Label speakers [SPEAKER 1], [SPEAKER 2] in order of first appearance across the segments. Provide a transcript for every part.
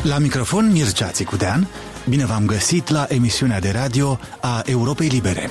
[SPEAKER 1] La microfon Mircea Țicudean, bine v-am găsit la emisiunea de radio a Europei Libere.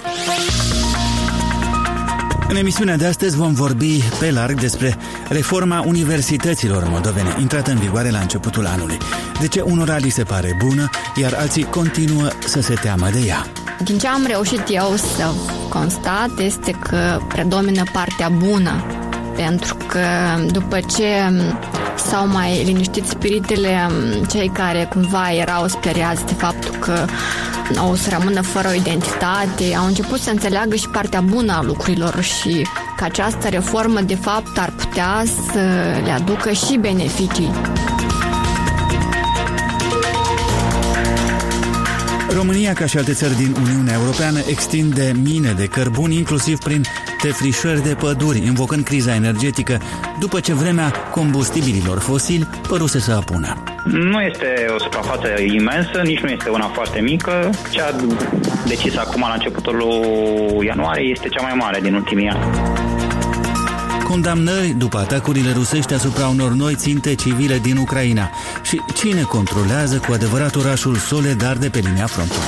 [SPEAKER 1] În emisiunea de astăzi vom vorbi pe larg despre reforma universităților moldovene, intrată în vigoare la începutul anului. De ce unora li se pare bună, iar alții continuă să se teamă de ea.
[SPEAKER 2] Din ce am reușit eu să constat este că predomină partea bună, pentru că după ce s-au mai liniștit spiritele cei care cumva erau speriați de faptul că o să rămână fără o identitate, au început să înțeleagă și partea bună a lucrurilor și că această reformă de fapt ar putea să le aducă și beneficii.
[SPEAKER 1] România, ca și alte țări din Uniunea Europeană, extinde mine de cărbuni, inclusiv prin defrișări de păduri, invocând criza energetică, după ce vremea combustibililor fosili păruse să apună.
[SPEAKER 3] Nu este o suprafață imensă, nici nu este una foarte mică. Cea decisă acum la începutul lui ianuarie este cea mai mare din ultimii ani.
[SPEAKER 1] Condamnări după atacurile rusești asupra unor noi ținte civile din Ucraina. Și cine controlează cu adevărat orașul Soledar de pe linia frontului?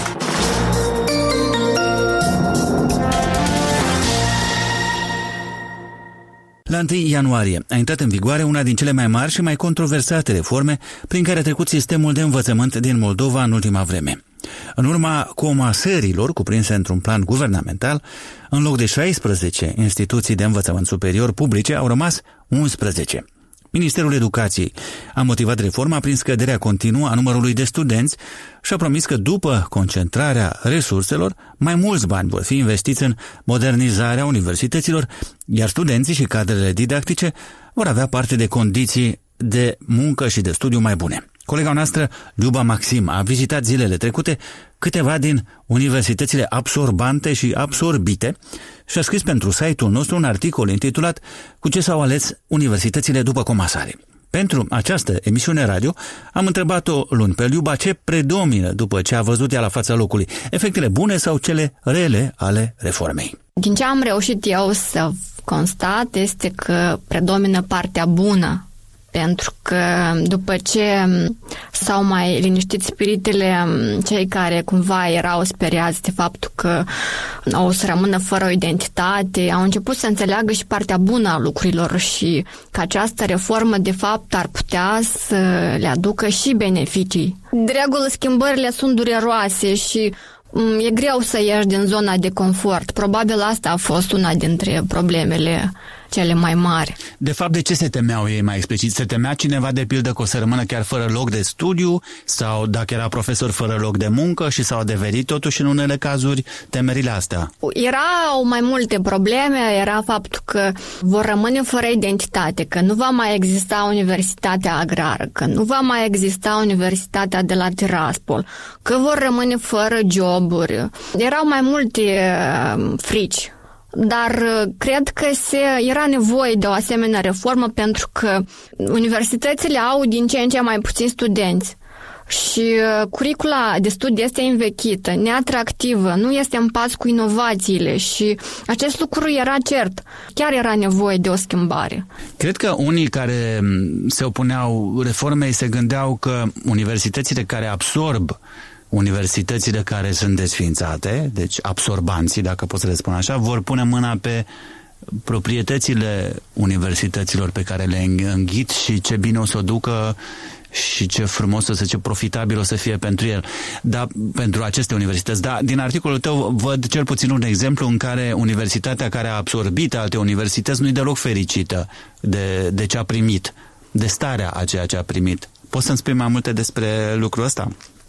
[SPEAKER 1] La 1 ianuarie a intrat în vigoare una din cele mai mari și mai controversate reforme prin care a trecut sistemul de învățământ din Moldova în ultima vreme. În urma comasărilor cuprinse într-un plan guvernamental, în loc de 16 instituții de învățământ superior publice, au rămas 11. Ministerul Educației a motivat reforma prin scăderea continuă a numărului de studenți și a promis că după concentrarea resurselor, mai mulți bani vor fi investiți în modernizarea universităților, iar studenții și cadrele didactice vor avea parte de condiții de muncă și de studiu mai bune. Colega noastră, Liuba Maxim, a vizitat zilele trecute câteva din universitățile absorbante și absorbite și a scris pentru site-ul nostru un articol intitulat "Cu ce s-au ales universitățile după comasare?". Pentru această emisiune radio am întrebat-o luni pe Liuba ce predomină după ce a văzut ea la fața locului, efectele bune sau cele rele ale reformei.
[SPEAKER 2] Din ce am reușit eu să constat este că predomină partea bună, pentru că după ce s-au mai liniștit spiritele cei care cumva erau speriați de faptul că o să rămână fără o identitate, au început să înțeleagă și partea bună a lucrurilor și că această reformă de fapt ar putea să le aducă și beneficii. De regulă schimbările sunt dureroase și e greu să ieși din zona de confort. Probabil asta a fost una dintre problemele cele mai mari.
[SPEAKER 1] De fapt, de ce se temeau ei mai explicit? Se temea cineva, de pildă, că o să rămână chiar fără loc de studiu sau dacă era profesor fără loc de muncă și s-au adeverit totuși în unele cazuri temerile astea?
[SPEAKER 2] Erau mai multe probleme, era faptul că vor rămâne fără identitate, că nu va mai exista Universitatea Agrară, că nu va mai exista Universitatea de la Tiraspol, că vor rămâne fără joburi. Erau mai multe frici. Dar cred că era nevoie de o asemenea reformă pentru că universitățile au din ce în ce mai puțini studenți și curicula de studii este învechită, neatractivă, nu este în pas cu inovațiile și acest lucru era cert. Chiar era nevoie de o schimbare.
[SPEAKER 1] Cred că unii care se opuneau reformei se gândeau că universitățile care absorb universitățile care sunt desființate, deci absorbanții, dacă pot să le spun așa, vor pune mâna pe proprietățile universităților pe care le înghit și ce bine o să o ducă și ce frumos o să, ce profitabil o să fie pentru el. Da, pentru aceste universități. Da, din articolul tău văd cel puțin un exemplu în care universitatea care a absorbit alte universități nu-i deloc fericită de ce a primit, de starea a ceea ce a primit. Poți să-mi spui mai multe despre lucrul ăsta?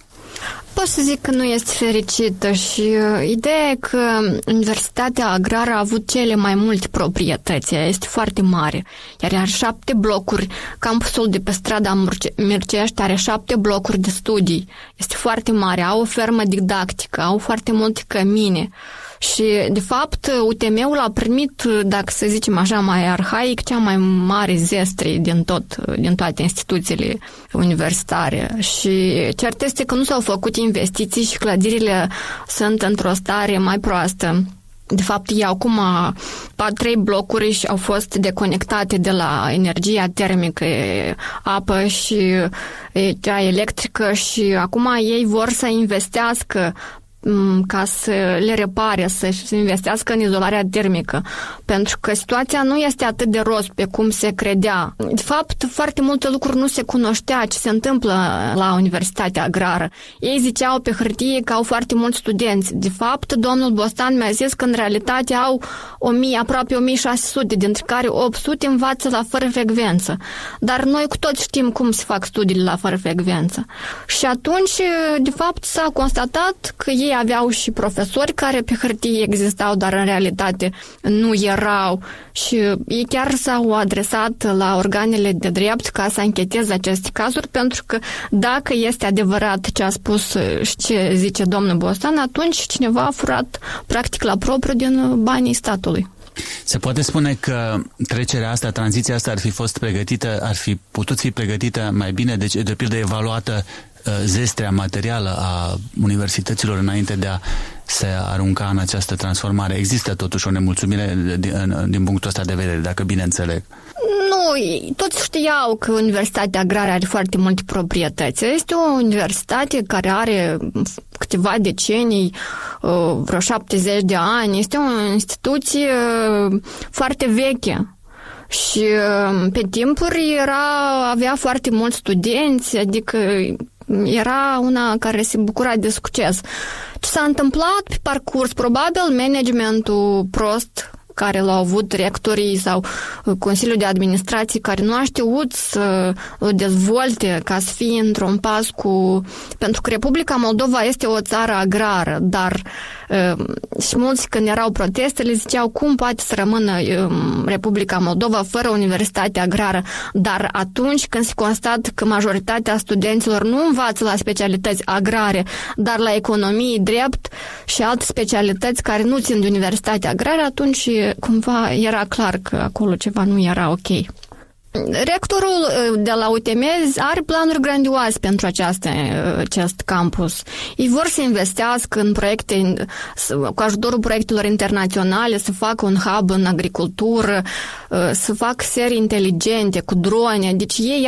[SPEAKER 2] Pot să zic că nu este fericită și ideea e că Universitatea Agrară a avut cele mai multe proprietăți, este foarte mare, iar are 7 blocuri, campusul de pe strada Mircești are 7 blocuri de studii, este foarte mare, au o fermă didactică, au foarte multe cămine și, de fapt, UTM-ul a primit, dacă să zicem așa mai arhaic, cea mai mare zestre din toate instituțiile universitare și cert este că nu s-au făcut investiții și clădirile sunt într-o stare mai proastă. De fapt, ei acum 3 blocuri și au fost deconectate de la energia termică, apă și cea electrică și acum ei vor să investească ca să le repare, să investească în izolarea termică. Pentru că situația nu este atât de roz pe cum se credea. De fapt, foarte multe lucruri nu se cunoștea ce se întâmplă la Universitatea Agrară. Ei ziceau pe hârtie că au foarte mulți studenți. De fapt, domnul Bostan mi-a zis că în realitate au aproape 1600, dintre care 800 învață la fără frecvență. Dar noi cu toți știm cum se fac studiile la fără frecvență. Și atunci, de fapt, s-a constatat că ei aveau și profesori care pe hârtie existau, dar în realitate nu erau și ei chiar s-au adresat la organele de drept ca să ancheteze aceste cazuri, pentru că dacă este adevărat ce a spus și ce zice domnul Bostan, atunci cineva a furat practic la propriu din banii statului.
[SPEAKER 1] Se poate spune că trecerea asta, tranziția asta ar fi putut fi pregătită mai bine, deci de pildă evaluată zestrea materială a universităților înainte de a se arunca în această transformare. Există totuși o nemulțumire din punctul ăsta de vedere, dacă bine înțeleg.
[SPEAKER 2] Nu, toți știau că Universitatea Agrară are foarte multe proprietăți. Este o universitate care are câteva decenii, vreo 70 de ani. Este o instituție foarte veche. Și pe timpuri avea foarte mulți studenți, adică era una care se bucura de succes. Ce s-a întâmplat pe parcurs? Probabil managementul prost care l-au avut rectorii sau Consiliul de Administrație, care nu a știut să o dezvolte ca să fie într-un pas cu... Pentru că Republica Moldova este o țară agrară, dar și mulți când erau protestele ziceau cum poate să rămână Republica Moldova fără universitate agrară, dar atunci când se constată că majoritatea studenților nu învață la specialități agrare, dar la economie, drept și alte specialități care nu țin de universitatea agrară, atunci cumva era clar că acolo ceva nu era ok. Rectorul de la UTM are planuri grandioase pentru acest campus. Ei vor să investească în proiecte, cu ajutorul proiectelor internaționale, să facă un hub în agricultură, să facă serii inteligente cu drone. Deci ei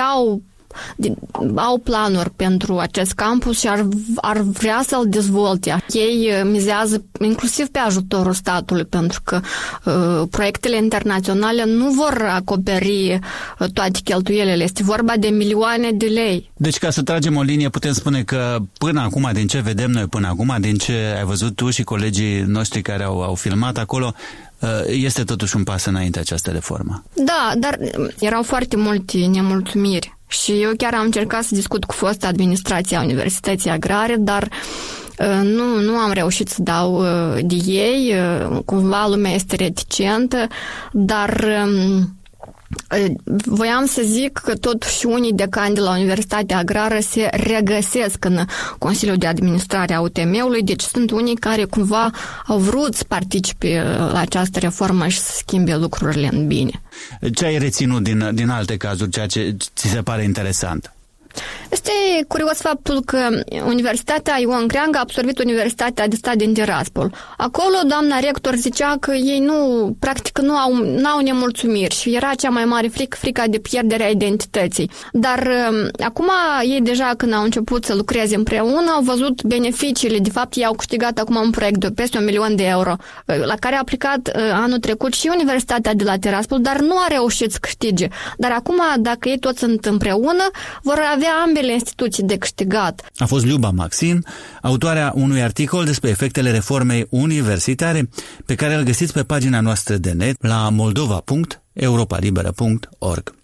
[SPEAKER 2] au planuri pentru acest campus și ar vrea să-l dezvolte. Ei mizează inclusiv pe ajutorul statului, pentru că proiectele internaționale nu vor acoperi toate cheltuielile. Este vorba de milioane de lei.
[SPEAKER 1] Deci, ca să tragem o linie, putem spune că până acum, din ce vedem noi până acum, din ce ai văzut tu și colegii noștri care au filmat acolo, este totuși un pas înainte această reformă. Da,
[SPEAKER 2] dar erau foarte multe nemulțumiri. Și eu chiar am încercat să discut cu fosta administrație a Universității Agrare, dar nu am reușit să dau de ei. Cumva lumea este reticentă, dar voiam să zic că totuși unii decani de la Universitatea Agrară se regăsesc în Consiliul de Administrare a UTM-ului, deci sunt unii care cumva au vrut să participe la această reformă și să schimbe lucrurile în bine.
[SPEAKER 1] Ce ai reținut din alte cazuri, ceea ce ți se pare interesant?
[SPEAKER 2] Este curios faptul că Universitatea Ioan Creangă a absorbit Universitatea de Stat din Tiraspol. Acolo doamna rector zicea că ei practic nu au nemulțumiri și era cea mai mare frica de pierderea identității. Dar acum ei deja când au început să lucreze împreună au văzut beneficiile. De fapt, ei au câștigat acum un proiect de peste 1 milion de euro la care a aplicat anul trecut și Universitatea de la Tiraspol, dar nu a reușit să câștige. Dar acum, dacă ei toți sunt împreună, vor avea ambele instituții de câștigat.
[SPEAKER 1] A fost Liuba Maxin, autoarea unui articol despre efectele reformei universitare, pe care îl găsiți pe pagina noastră de net la moldova.europalibera.org.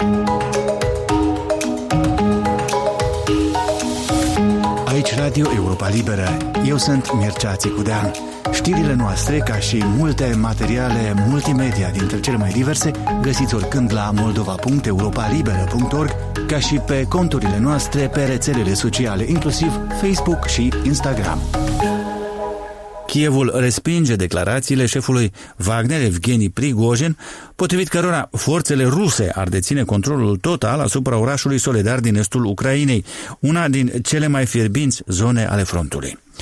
[SPEAKER 1] Aici Radio Europa Liberă. Eu sunt Mircea Țicudean. Știrile noastre, ca și multe materiale multimedia dintre cele mai diverse, găsiți oricând la moldova.europalibera.org, ca și pe conturile noastre pe rețelele sociale, inclusiv Facebook și Instagram. Kievul respinge declarațiile șefului Wagner, Evgeni Prigozhin, potrivit cărora forțele ruse ar deține controlul total asupra orașului Soledar din estul Ucrainei, una din cele mai fierbinți zone ale frontului.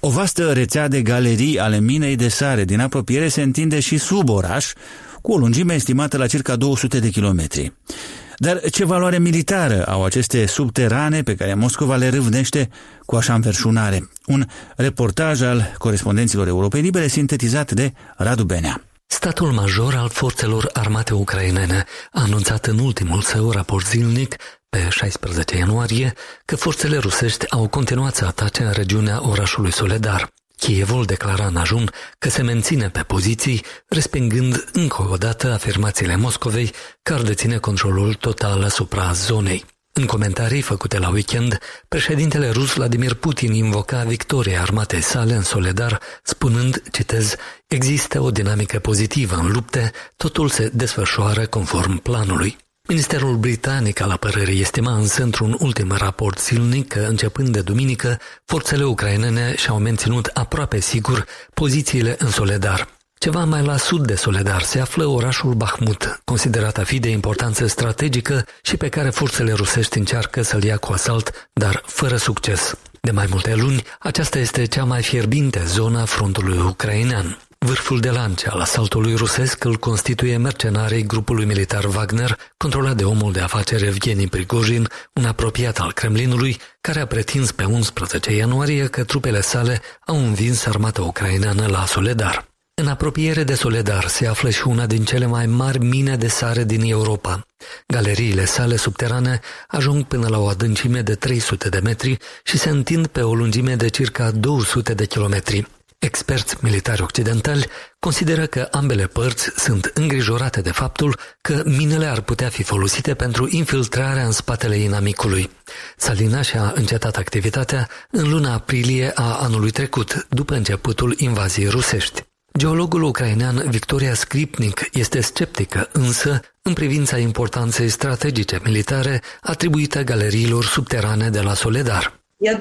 [SPEAKER 1] O vastă rețea de galerii ale minei de sare din apropiere se întinde și sub oraș, cu o lungime estimată la circa 200 de kilometri. Dar ce valoare militară au aceste subterane pe care Moscova le râvnește cu așa înverșunare? Un reportaj al corespondenților Europei Libere sintetizat de Radu Benea.
[SPEAKER 4] Statul major al forțelor armate ucrainene a anunțat în ultimul său raport zilnic, pe 16 ianuarie, că forțele rusești au continuat să atace în regiunea orașului Soledar. Kievul declara în ajun că se menține pe poziții, respingând încă o dată afirmațiile Moscovei că ar deține controlul total asupra zonei. În comentarii făcute la weekend, președintele rus Vladimir Putin invoca victoria armatei sale în Soledar, spunând, citez, există o dinamică pozitivă în lupte, totul se desfășoară conform planului. Ministerul britanic al apărării estima însă într-un ultim raport zilnic că, începând de duminică, forțele ucrainene și-au menținut aproape sigur pozițiile în Soledar. Ceva mai la sud de Soledar se află orașul Bahmut, considerat a fi de importanță strategică și pe care forțele rusești încearcă să-l ia cu asalt, dar fără succes. De mai multe luni, aceasta este cea mai fierbinte zonă a frontului ucrainean. Vârful de lance al asaltului rusesc îl constituie mercenarii grupului militar Wagner, controlat de omul de afaceri Evgeni Prigojin, un apropiat al Kremlinului, care a pretins pe 11 ianuarie că trupele sale au învins armata ucraineană la Soledar. În apropiere de Soledar se află și una din cele mai mari mine de sare din Europa. Galeriile sale subterane ajung până la o adâncime de 300 de metri și se întind pe o lungime de circa 200 de kilometri. Experți militari occidentali consideră că ambele părți sunt îngrijorate de faptul că minele ar putea fi folosite pentru infiltrarea în spatele inamicului. Salina și-a încetat activitatea în luna aprilie a anului trecut, după începutul invaziei rusești. Geologul ucrainean Victoria Skripnik este sceptică însă în privința importanței strategice militare atribuite galeriilor subterane de la Soledar.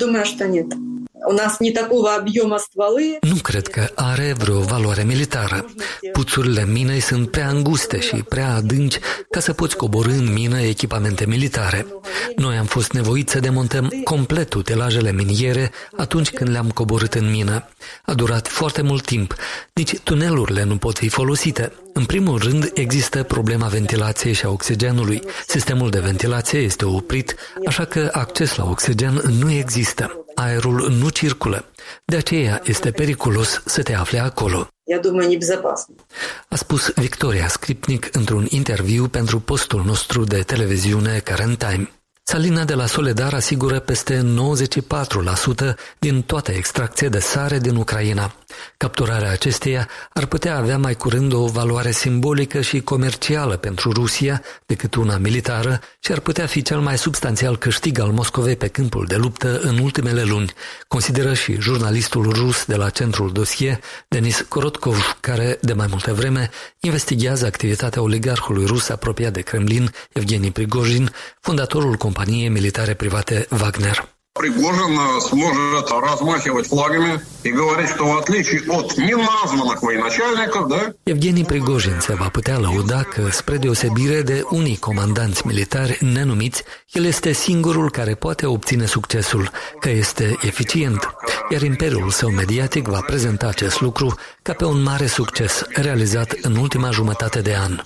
[SPEAKER 4] Nu cred că are vreo valoare militară. Puțurile minei sunt prea înguste și prea adânci ca să poți coborî în mină echipamente militare. Noi am fost nevoiți să demontăm complet utilajele miniere atunci când le-am coborât în mină. A durat foarte mult timp. Nici tunelurile nu pot fi folosite. În primul rând, există problema ventilației și a oxigenului. Sistemul de ventilație este oprit, așa că acces la oxigen nu există. Aerul nu circulă. De aceea este periculos să te afli acolo. A spus Victoria Skripnik într-un interviu pentru postul nostru de televiziune Current Time. Salina de la Soledar asigură peste 94% din toată extracția de sare din Ucraina. Capturarea acesteia ar putea avea mai curând o valoare simbolică și comercială pentru Rusia decât una militară și ar putea fi cel mai substanțial câștig al Moscovei pe câmpul de luptă în ultimele luni, consideră și jurnalistul rus de la Centrul Dossier, Denis Korotkov, care de mai multă vreme investigează activitatea oligarhului rus apropiat de Kremlin, Evgeni Prigojin, fondatorul companiei militare private Wagner.
[SPEAKER 5] Пригожин сможет размахивать флагами и говорить, что в отличие от неназванных военачальников, да?
[SPEAKER 4] Evgeni Prigojin se va putea lăuda că, spre deosebire de unii comandanți militari nenumiți, el este singurul care poate obține succesul, că este eficient, iar imperiul său mediatic va prezenta acest lucru ca pe un mare succes realizat în ultima jumătate de an.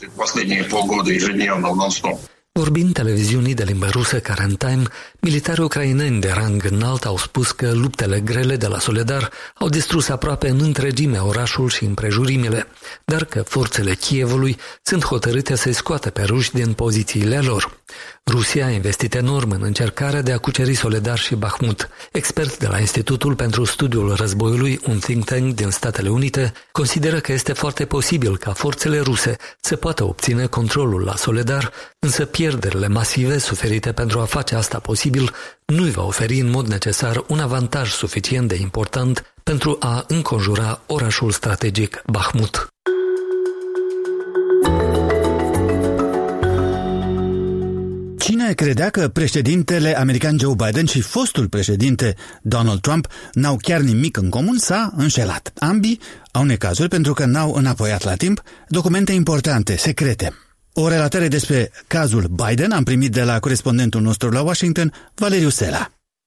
[SPEAKER 4] Vorbind televiziunii de limbă rusă Current Time, militarii ucraineni de rang înalt au spus că luptele grele de la Soledar au distrus aproape în întregime orașul și împrejurimile, dar că forțele Kievului sunt hotărâte să-i scoată pe ruși din pozițiile lor. Rusia a investit enorm în încercarea de a cuceri Soledar și Bahmut. Experți de la Institutul pentru Studiul Războiului, un think tank din Statele Unite, consideră că este foarte posibil ca forțele ruse să poată obține controlul la Soledar, însă pierderile masive suferite pentru a face asta posibil nu îi va oferi în mod necesar un avantaj suficient de important pentru a înconjura orașul strategic Bahmut.
[SPEAKER 1] Cine credea că președintele american Joe Biden și fostul președinte Donald Trump n-au chiar nimic în comun s-a înșelat. Ambii au necazuri pentru că n-au înapoiat la timp documente importante, secrete. O relatare despre cazul Biden am primit de la corespondentul nostru la Washington, Valeriu Sela.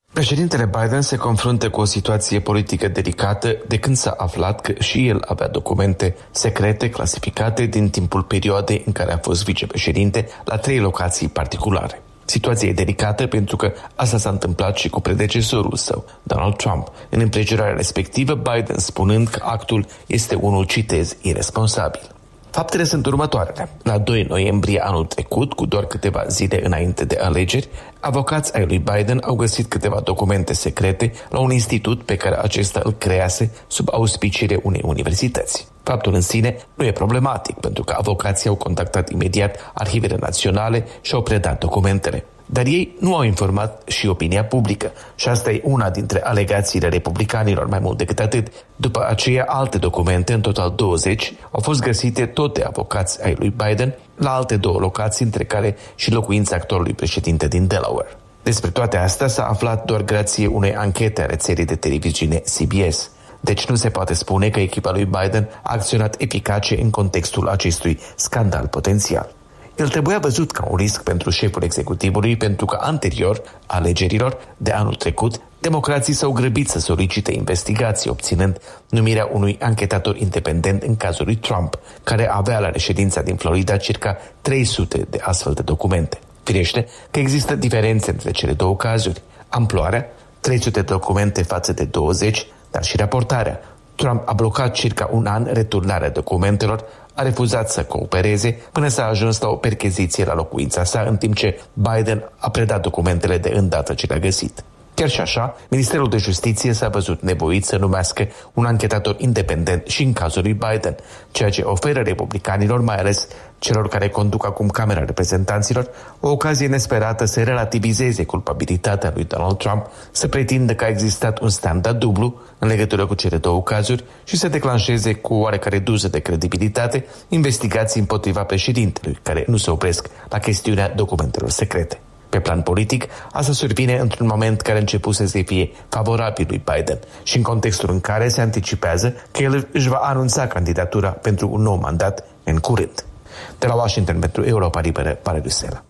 [SPEAKER 6] Președintele Biden se confruntă cu o situație politică delicată de când s-a aflat că și el avea documente secrete clasificate din timpul perioadei în care a fost vicepreședinte la 3 locații particulare. Situația e delicată pentru că asta s-a întâmplat și cu predecesorul său, Donald Trump, în împrejurarea respectivă, Biden spunând că actul este unul, citez, iresponsabil. Faptele sunt următoarele. La 2 noiembrie anul trecut, cu doar câteva zile înainte de alegeri, avocați ai lui Biden au găsit câteva documente secrete la un institut pe care acesta îl crease sub auspiciile unei universități. Faptul în sine nu e problematic, pentru că avocații au contactat imediat arhivele naționale și au predat documentele. Dar ei nu au informat și opinia publică și asta e una dintre alegațiile republicanilor. Mai mult decât atât, după aceea alte documente, în total 20, au fost găsite tot de avocați ai lui Biden la alte 2 locații, între care și locuința actorului președinte din Delaware. Despre toate astea s-a aflat doar grație unei anchete a rețelei de televiziune CBS. Deci nu se poate spune că echipa lui Biden a acționat eficace în contextul acestui scandal potențial. El trebuia văzut ca un risc pentru șeful executivului, pentru că anterior alegerilor de anul trecut, democrații s-au grăbit să solicite investigații, obținând numirea unui anchetator independent în cazul lui Trump, care avea la reședința din Florida circa 300 de astfel de documente. Firește că există diferențe între cele 2 cazuri. Amploarea, 300 de documente față de 20, dar și raportarea. Trump a blocat circa un an returnarea documentelor, a refuzat să coopereze până s-a ajuns la o percheziție la locuința sa, în timp ce Biden a predat documentele de îndată ce le-a găsit. Chiar și așa, Ministerul de Justiție s-a văzut nevoit să numească un anchetator independent și în cazul lui Biden, ceea ce oferă republicanilor, mai ales celor care conduc acum Camera Reprezentanților, o ocazie nesperată să relativizeze culpabilitatea lui Donald Trump, să pretindă că a existat un standard dublu în legătură cu cele 2 cazuri și să declanșeze cu oarecare doză de credibilitate investigații împotriva președintelui, care nu se opresc la chestiunea documentelor secrete. Pe plan politic, asta survine într-un moment care începuse să fie favorabil lui Biden și în contextul în care se anticipează că el își va anunța candidatura pentru un nou mandat în curând. De la Washington pentru Europa Liberă, Pare Rusela.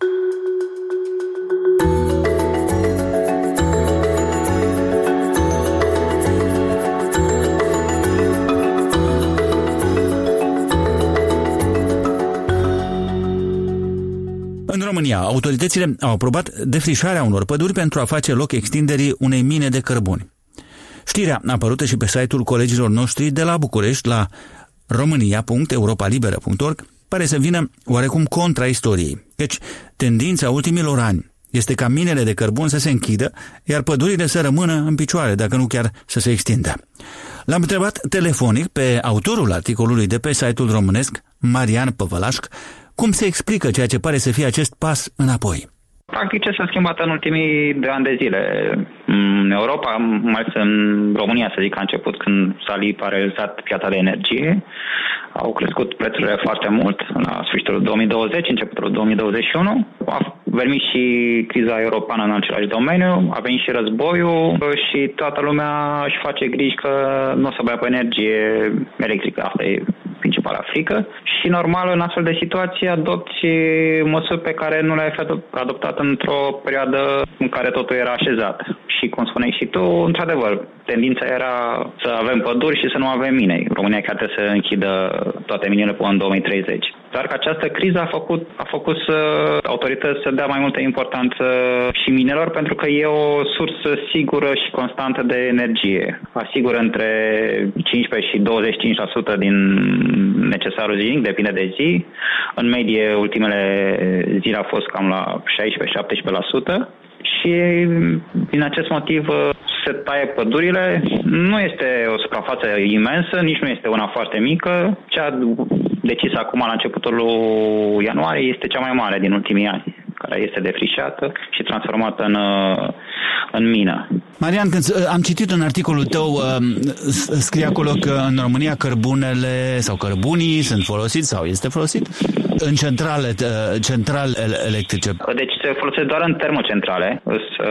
[SPEAKER 1] În România, autoritățile au aprobat defrișarea unor păduri pentru a face loc extinderii unei mine de cărbuni. Știrea apărută și pe site-ul colegilor noștri de la București, la romania.europalibera.org, pare să vină oarecum contra istoriei, căci tendința ultimilor ani este ca minele de cărbun să se închidă, iar pădurile să rămână în picioare, dacă nu chiar să se extindă. L-am întrebat telefonic pe autorul articolului de pe site-ul românesc, Marian Păvălașc, cum se explică ceea ce pare să fie acest pas înapoi.
[SPEAKER 3] Practic ce s-a schimbat în ultimii 2 ani de zile. În Europa, mai ales în România, să zic, a început când s-a liberalizat piața de energie. Au crescut prețurile foarte mult la sfârșitul 2020, începutul 2021. A venit și criza europeană în același domeniu, a venit și războiul și toată lumea își face griji că nu o să mai aibă energie electrică. Asta e principala frică. Și normal, în astfel de situații, adopți măsuri pe care nu le-ai adoptat într-o perioadă în care totul era așezat. Și, cum spuneai și tu, într-adevăr, tendința era să avem păduri și să nu avem mine. România chiar trebuie să închidă toate minele până în 2030. Doar că această criză a făcut să autorități să dea mai multă importanță și minelor, pentru că e o sursă sigură și constantă de energie. Asigură între 15 și 25% din necesarul zilnic, depinde de zi. În medie, ultimele zile a fost cam la 16-17%. Și din acest motiv se taie pădurile. Nu este o suprafață imensă, nici nu este una foarte mică. Cea decisă acum la începutul lui ianuarie este cea mai mare din ultimii ani, care este defrișată și transformată în mină.
[SPEAKER 1] Marian, când am citit în articolul tău, scrie acolo că în România cărbunele sau cărbunii sunt folosiți sau este folosit în centrale electrice.
[SPEAKER 3] Deci se folosesc doar în termocentrale,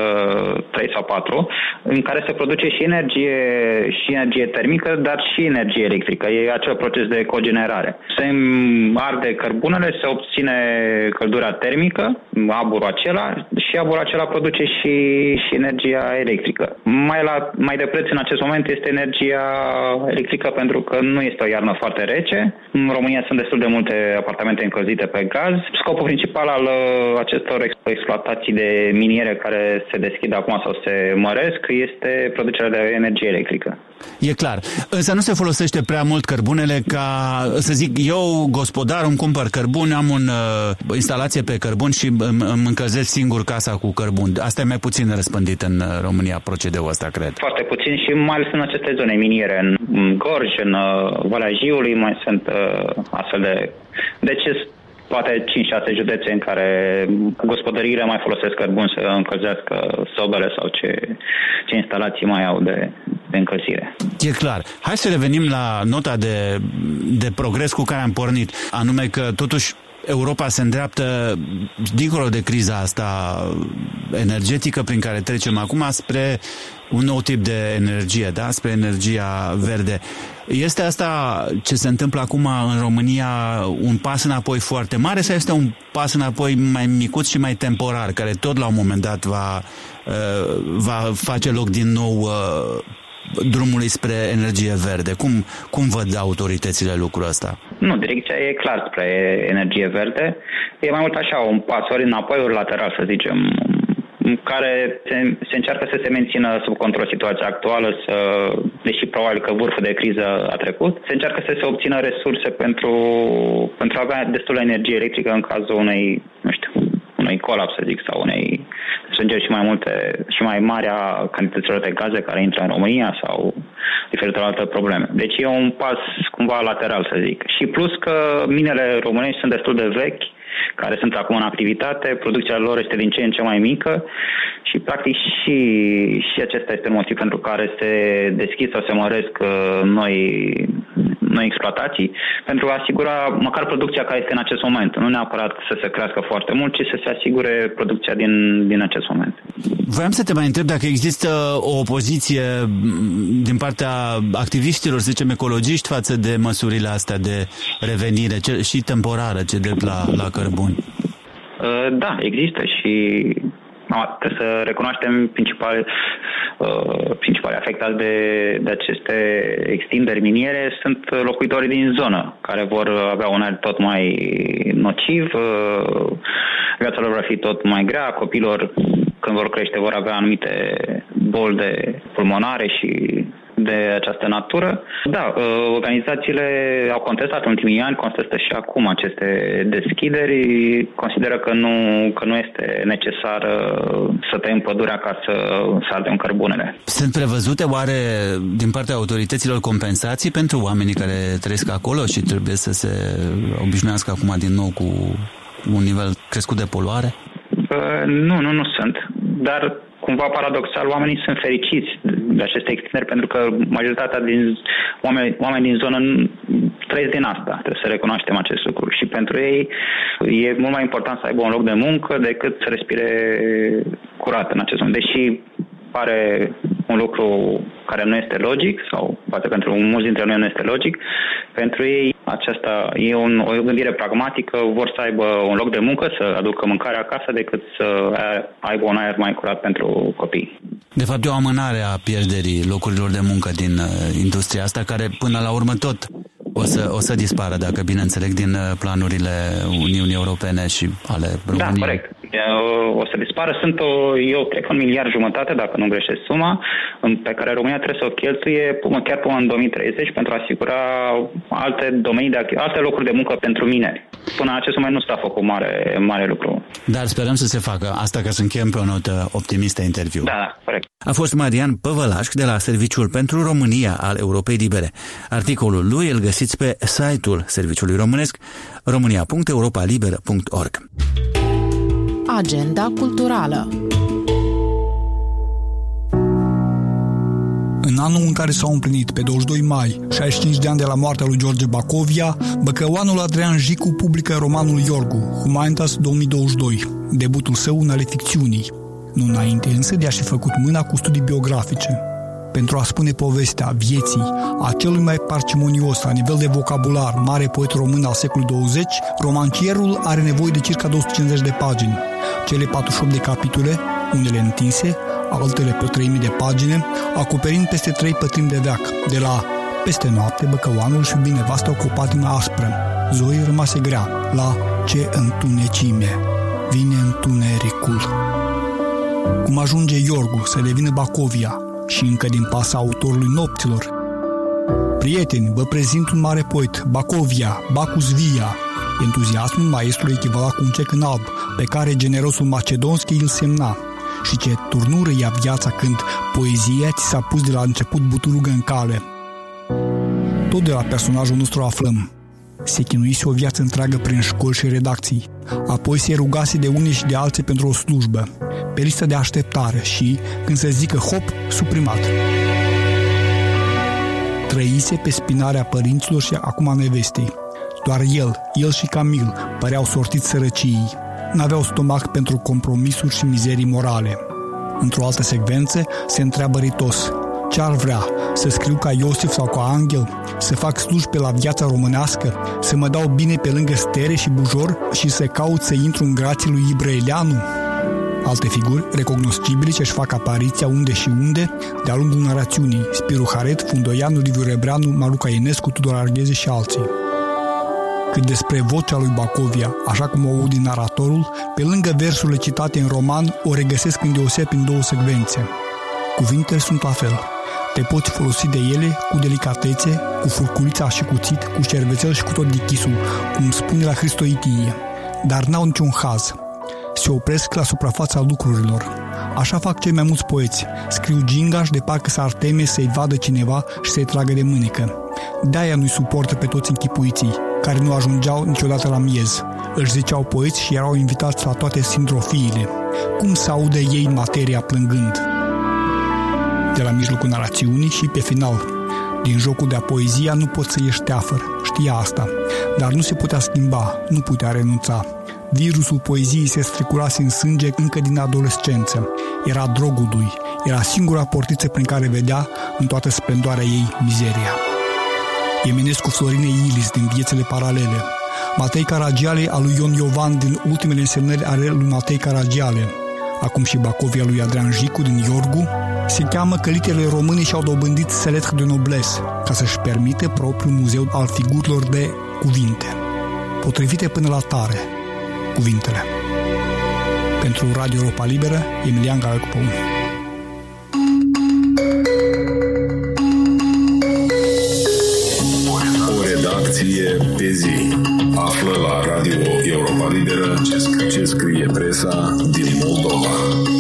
[SPEAKER 3] 3 sau 4, în care se produce și energie termică, dar și energie electrică. E acel proces de cogenerare. Se arde cărbunele, se obține căldura termică, aburul acela, și abul acela produce și energia electrică. Mai de preț în acest moment este energia electrică pentru că nu este o iarnă foarte rece. În România sunt destul de multe apartamente încălzite pe gaz. Scopul principal al acestor exploatații de miniere care se deschid acum sau se măresc este producerea de energie electrică.
[SPEAKER 1] E clar. Însă nu se folosește prea mult cărbunele ca, să zic, eu, gospodar, îmi cumpăr cărbun, am o instalație pe cărbun și îmi încălzesc singur casa cu cărbun. Asta e mai puțin răspândit în România, procedeul ăsta, cred. Foarte
[SPEAKER 3] puțin și mai ales în aceste zone miniere, în Gorj, în Valea Jiului, mai sunt astfel de... Deci poate 5-6 județe în care gospodăriile mai folosesc cărbun să încălzească sobele sau ce instalații mai au de încălzire.
[SPEAKER 1] E clar. Hai să revenim la nota de progres cu care am pornit, anume că totuși Europa se îndreaptă dincolo de criza asta energetică prin care trecem acum spre un nou tip de energie, da? Spre energia verde. Este asta ce se întâmplă acum în România un pas înapoi foarte mare sau este un pas înapoi mai micuț și mai temporar, care tot la un moment dat va face loc din nou drumului spre energie verde? Cum văd autoritățile lucrul ăsta?
[SPEAKER 3] Nu, direcția e clar spre energie verde. E mai mult așa, un pas ori înapoi, ori lateral, să zicem, în care se încearcă să se mențină sub control situația actuală, deși probabil că vârful de criză a trecut, se încearcă să se obțină resurse pentru a avea destulă energie electrică în cazul unui colaps, să zic, sau unei strângeri și mai mari a cantităților de gaze care intră în România sau diferite alte probleme. Deci e un pas cumva lateral, să zic. Și plus că minele românești sunt destul de vechi, care sunt acum în activitate, producția lor este din ce în ce mai mică și practic și acesta este un motiv pentru care se deschid sau se măresc noi exploatații, pentru a asigura măcar producția care este în acest moment. Nu neapărat să se crească foarte mult, ci să se asigure producția din acest moment.
[SPEAKER 1] Voiam să te mai întreb dacă există o opoziție din partea activiștilor, să zicem ecologiști, față de măsurile astea de revenire și temporară, ce drept la cărbun.
[SPEAKER 3] Da, există și trebuie să recunoaștem principalii afectați de aceste extinderi miniere sunt locuitorii din zonă, care vor avea un aer tot mai nociv, viața lor va fi tot mai grea, copiilor când vor crește vor avea anumite boli pulmonare și de această natură. Da, organizațiile au contestat în ultimii ani, contestă și acum aceste deschideri, consideră că nu este necesar să tăiem pădurea ca să ardem cărbunele.
[SPEAKER 1] Sunt prevăzute oare din partea autorităților compensații pentru oamenii care trăiesc acolo și trebuie să se obișnuiască acum din nou cu un nivel crescut de poluare?
[SPEAKER 3] Nu sunt, dar cumva paradoxal, oamenii sunt fericiți de aceste extinderi pentru că majoritatea din oameni din zonă trăiesc din asta. Trebuie să recunoaștem acest lucru. Și pentru ei e mult mai important să aibă un loc de muncă decât să respire curat în acest moment. Deși pare un lucru care nu este logic, sau poate pentru mulți dintre noi nu este logic, pentru ei aceasta e o gândire pragmatică, vor să aibă un loc de muncă, să aducă mâncare acasă, decât să aibă un aer mai curat pentru copii.
[SPEAKER 1] De fapt, e o amânare a pierderii locurilor de muncă din industria asta, care până la urmă tot o să dispară, dacă bine înțeleg, din planurile Uniunii Europene și ale României.
[SPEAKER 3] Da, corect. O să dispară. Eu cred că 1,5 miliarde, dacă nu greșesc suma, pe care România trebuie să o cheltuie chiar până în 2030 pentru a asigura alte domenii, alte locuri de muncă pentru mineri. Până în acest moment nu s-a făcut mare lucru.
[SPEAKER 1] Dar sperăm să se facă. Asta ca să încheiem pe o notă optimistă interviu.
[SPEAKER 3] Da, corect.
[SPEAKER 1] A fost Marian Păvălaș de la Serviciul pentru România al Europei Libere. Articolul lui îl găsiți pe site-ul Serviciului Românesc românia.europalibera.org.
[SPEAKER 7] Agenda culturală.
[SPEAKER 8] În anul în care s-au împlinit, pe 22 mai, 65 de ani de la moartea lui George Bacovia, băcăuanul Adrian Jicu publică romanul Iorgu, Humanitas 2022, debutul său în ale ficțiunii, nu înainte însă de a-și fi făcut mâna cu studii biografice. pentru a spune povestea vieții a celui mai parcimonios la nivel de vocabular mare poet român al secolului 20, romancierul are nevoie de circa 250 de pagini. Cele 48 de capitole, unele întinse, altele pe o treime de pagine, acoperind peste 3 pătrimi de veac, de la Peste noapte, Băcăuanul și iubi nevasta cu o patimă aspră, Zoe rămase grea, la Ce întunecime, vine întunericul. Cum ajunge Iorgu să devină Bacovia și încă din pasa autorului Nopților. Prieteni, vă prezint un mare poet, Bacovia, Bacuzvia. Entuziasmul maestrului echivala cu un cec în alb, pe care generosul Macedonski îl semna. Și ce turnură ia viața când poezia ți s-a pus de la început buturugă în cale. Tot de la personajul nostru aflăm. Se chinuise o viață întreagă prin școli și redacții. Apoi se rugase de unii și de alții pentru o slujbă, pe listă de așteptare și, când se zică hop, suprimat. Trăise pe spinarea părinților și acum a nevestei. Doar el și Camil păreau sortiți sărăciei. N-aveau stomac pentru compromisuri și mizerii morale. Într-o altă secvență se întreabă ritos: ce-ar vrea? Să scriu ca Iosif sau ca Angel? Să fac slujbe la viața românească? Să mă dau bine pe lângă Stere și Bujor și să caut să intru în grații lui Ibrăileanu? Alte figuri recognoscibile ce-și fac apariția unde și unde de-a lungul narațiunii: Spiru Haret, Fundoianu, Liviu Rebreanu, Maluca Ienescu, Tudor Arghezi și alții. Cât despre vocea lui Bacovia, așa cum o aud din naratorul, pe lângă versurile citate în roman, o regăsesc îndeosebi în 2 secvențe. Cuvintele sunt la fel. Te poți folosi de ele cu delicatețe, cu furculița și cuțit, cu șervețel și cu tot dichisul, cum spune la Hristoitie, dar n-au niciun haz. Se opresc la suprafața lucrurilor. Așa fac cei mai mulți poeți. Scriu gingaș de parcă s-ar teme să-i vadă cineva și să-i tragă de mânecă. De-aia nu-i suportă pe toți închipuiții, care nu ajungeau niciodată la miez. Își ziceau poeți și erau invitați la toate sindrofiile. Cum să audă ei materia plângând? De la mijlocul narațiunii și pe final. Din jocul de-a poezia nu poți să ieși teafăr, știa asta, dar nu se putea schimba, nu putea renunța. Virusul poeziei se strecurase în sânge încă din adolescență. Era drogul lui, era singura portiță prin care vedea în toată splendoarea ei mizeria. Eminescu Florine Ilis din Viețile paralele, Matei Caragiale al lui Ion Iovan din Ultimele însemnări ale lui Matei Caragiale, acum și Bacovia lui Adrian Jicu din Iorgu, se cheamă că literele române și-au dobândit seletr de noblesse, ca să-și permite propriul muzeu al figurilor de cuvinte, potrivite până la tare, cuvintele. Pentru Radio Europa Liberă, Emilian Galacupău.
[SPEAKER 7] O redacție pe zi. Află la Radio Europa Liberă ce scrie presa din Moldova.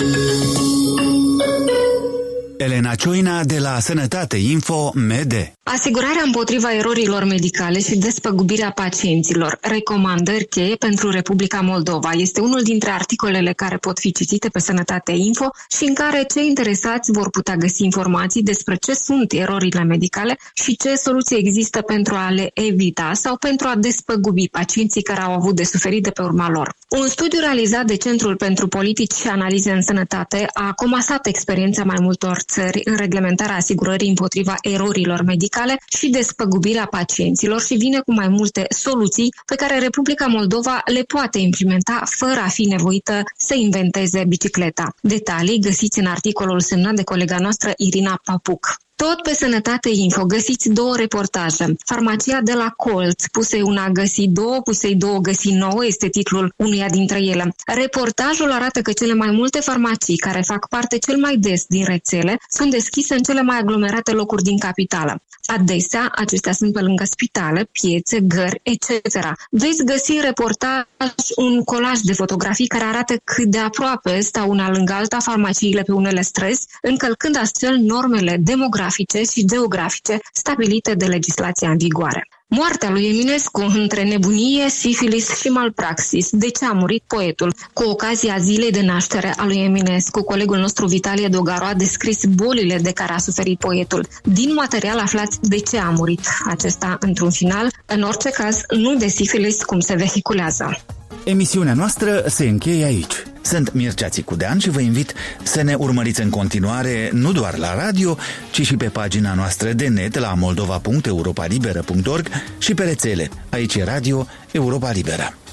[SPEAKER 1] Elena Cioina de la Sănătate Info Mede.
[SPEAKER 9] Asigurarea împotriva erorilor medicale și despăgubirea pacienților, recomandări cheie pentru Republica Moldova, este unul dintre articolele care pot fi citite pe Sănătate Info și în care cei interesați vor putea găsi informații despre ce sunt erorile medicale și ce soluții există pentru a le evita sau pentru a despăgubi pacienții care au avut de suferit de pe urma lor. Un studiu realizat de Centrul pentru Politici și Analize în Sănătate a comasat experiența mai multor țări în reglementarea asigurării împotriva erorilor medicale și despăgubirea pacienților și vine cu mai multe soluții pe care Republica Moldova le poate implementa fără a fi nevoită să inventeze bicicleta. Detalii găsiți în articolul semnat de colega noastră Irina Papuc. Tot pe Sănătate Info găsiți 2 reportaje. Farmacia de la Colț, Pusei una găsi 2, Pusei 2 găsi 9 este titlul unuia dintre ele. Reportajul arată că cele mai multe farmacii care fac parte cel mai des din rețele sunt deschise în cele mai aglomerate locuri din capitală. Adesea, acestea sunt pe lângă spitale, piețe, gări, etc. Veți găsi în reportaj un colaj de fotografii care arată cât de aproape stau una lângă alta farmaciile pe unele străzi, încălcând astfel normele demografice și geografice stabilite de legislația în vigoare. Moartea lui Eminescu între nebunie, sifilis și malpraxis. De ce a murit poetul? Cu ocazia zilei de naștere a lui Eminescu, colegul nostru Vitalie Dogaru a descris bolile de care a suferit poetul. Din material aflați de ce a murit acesta într-un final, în orice caz nu de sifilis cum se vehiculează.
[SPEAKER 1] Emisiunea noastră se încheie aici. Sunt Mircea Țicudean și vă invit să ne urmăriți în continuare nu doar la radio, ci și pe pagina noastră de net la moldova.europalibera.org și pe rețele. Aici e Radio Europa Liberă.